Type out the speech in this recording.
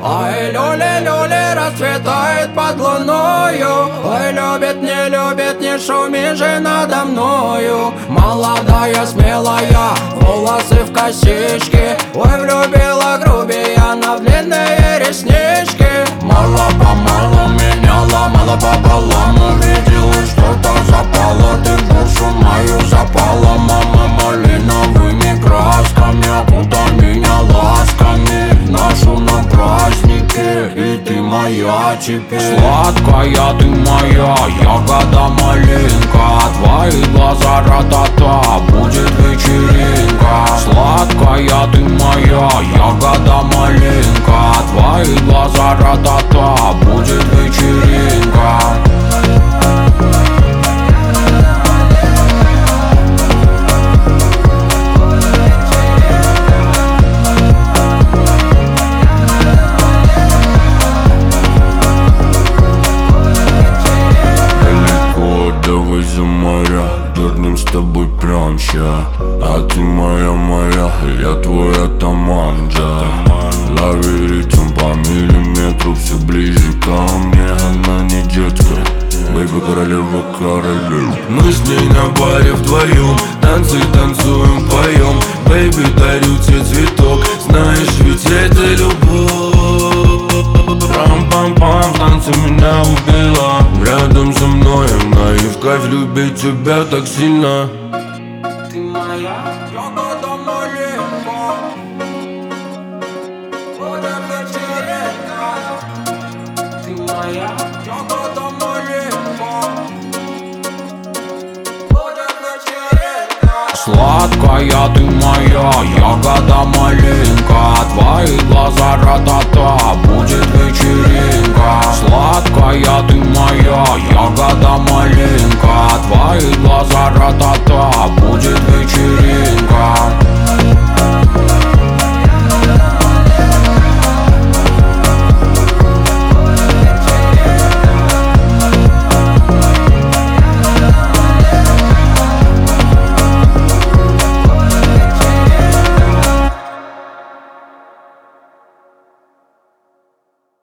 Ай, люли-люли, расцветает под луною. Ой, любит, не шуми же надо мною. Молодая, смелая, волосы в косички. Ой, влюбила грубияна в длинные реснички. Мало-помалу меня ломала пополам. Увидела, что-то запало, ты душу мою запала. Мама, малиновыми красками окутай меня ласками. Ношу на празднике, и ты моя теперь. Сладкая ты моя, ягода малинка. Твои глаза ра-та-та, будет вечеринка. Сладкая ты моя, ягода малинка. Твои глаза ра-та-та, будет вечеринка. За моря, дурным с тобой прям ща. А ты моя, я твой атаман, да. Лови ритм по миллиметру, все ближе ко мне. Она не детка, бэйби, королева королев. Мы с ней на баре вдвоем, танцы танцуем, поем. Бэйби, дарю тебе цветок, знаешь, ведь это любовь. Рам-пам-пам, танцы меня убила. Рядом со мной она, и в кайф любить тебя так сильно. Ты моя ягода малинка. Будет вечеринка. Ты моя ягода малинка. Будет вечеринка. Сладкая ты моя, ягода малинка. Твои глаза ра-та-та, будет вечеринка.